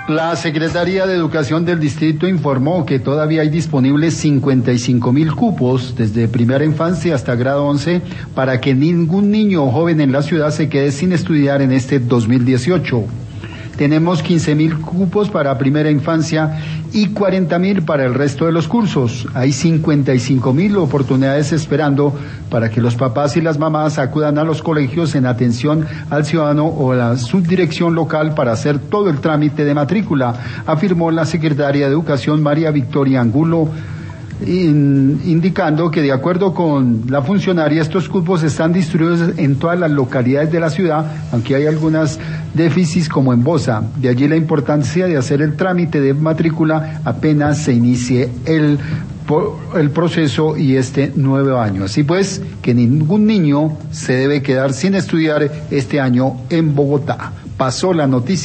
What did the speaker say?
La Secretaría de Educación del Distrito informó que todavía hay disponibles 55.000 cupos desde primera infancia hasta grado 11 para que ningún niño o joven en la ciudad se quede sin estudiar en este 2018. Tenemos 15.000 cupos para primera infancia y 40.000 para el resto de los cursos. Hay 55.000 oportunidades esperando para que los papás y las mamás acudan a los colegios en atención al ciudadano o a la subdirección local para hacer todo el trámite de matrícula, afirmó la secretaria de Educación María Victoria Angulo, indicando que de acuerdo con la funcionaria estos cupos están distribuidos en todas las localidades de la ciudad, aunque hay algunas déficits como en Bosa. De allí la importancia de hacer el trámite de matrícula apenas se inicie el proceso y este nuevo año. Así pues, que ningún niño se debe quedar sin estudiar este año en Bogotá. Pasó la noticia.